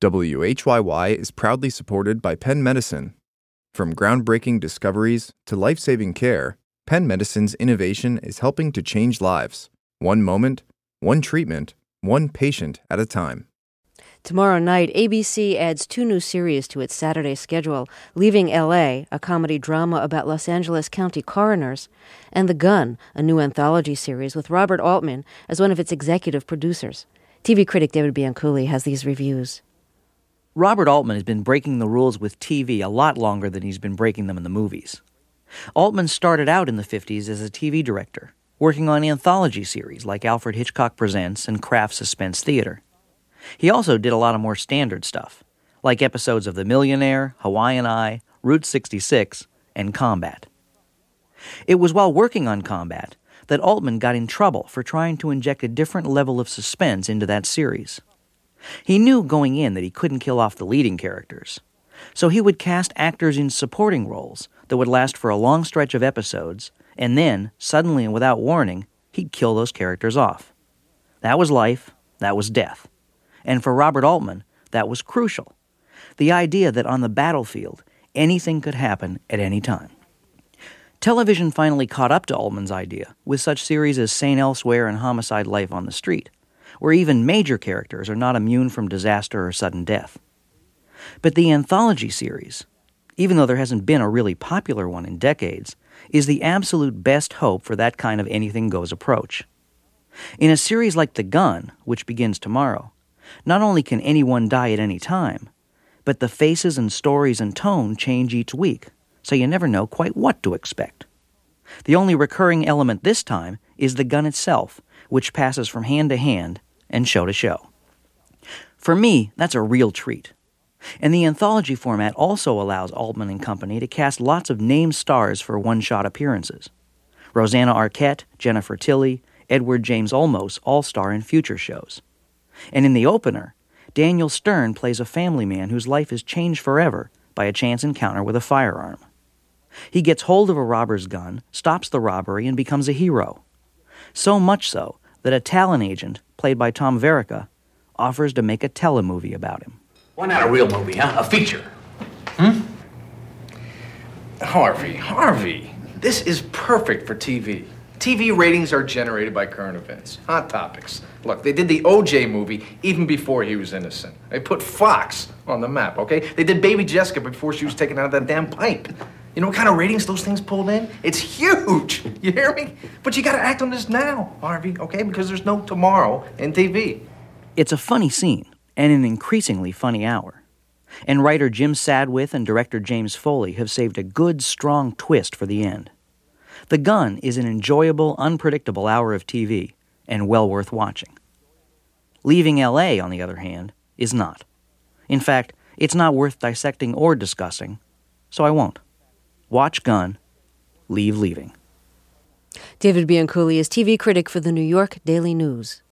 WHYY is proudly supported by Penn Medicine. From groundbreaking discoveries to life-saving care, Penn Medicine's innovation is helping to change lives. One moment, one treatment, one patient at a time. Tomorrow night, ABC adds 2 new series to its Saturday schedule, Leaving L.A., a comedy drama about Los Angeles County coroners, and The Gun, a new anthology series with Robert Altman as one of its executive producers. TV critic David Bianculli has these reviews. Robert Altman has been breaking the rules with TV a lot longer than he's been breaking them in the movies. Altman started out in the 50s as a TV director, working on anthology series like Alfred Hitchcock Presents and Kraft Suspense Theater. He also did a lot of more standard stuff, like episodes of The Millionaire, Hawaiian Eye, Route 66, and Combat. It was while working on Combat that Altman got in trouble for trying to inject a different level of suspense into that series. He knew going in that he couldn't kill off the leading characters, so he would cast actors in supporting roles that would last for a long stretch of episodes, and then, suddenly and without warning, he'd kill those characters off. That was life, that was death. And for Robert Altman, that was crucial. The idea that on the battlefield, anything could happen at any time. Television finally caught up to Altman's idea with such series as St. Elsewhere and Homicide: Life on the Street, where even major characters are not immune from disaster or sudden death. But the anthology series, even though there hasn't been a really popular one in decades, is the absolute best hope for that kind of anything-goes approach. In a series like The Gun, which begins tomorrow, not only can anyone die at any time, but the faces and stories and tone change each week, so you never know quite what to expect. The only recurring element this time is the gun itself, which passes from hand to hand and show to show. For me, that's a real treat. And the anthology format also allows Altman and company to cast lots of named stars for one-shot appearances. Rosanna Arquette, Jennifer Tilly, Edward James Olmos all star in future shows. And in the opener, Daniel Stern plays a family man whose life is changed forever by a chance encounter with a firearm. He gets hold of a robber's gun, stops the robbery, and becomes a hero. So much so that a talent agent, played by Tom Verica, offers to make a telemovie about him. Why not a real movie, huh? A feature. Harvey, this is perfect for TV. TV ratings are generated by current events, hot topics. Look, they did the O.J. movie even before he was innocent. They put Fox on the map, okay? They did Baby Jessica before she was taken out of that damn pipe. You know what kind of ratings those things pulled in? It's huge, you hear me? But you gotta act on this now, Harvey, okay? Because there's no tomorrow in TV. It's a funny scene, and an increasingly funny hour. And writer Jim Sadwith and director James Foley have saved a good, strong twist for the end. The Gun is an enjoyable, unpredictable hour of TV, and well worth watching. Leaving L.A., on the other hand, is not. In fact, it's not worth dissecting or discussing, so I won't. Watch Gun, leave Leaving. David Bianculli is TV critic for the New York Daily News.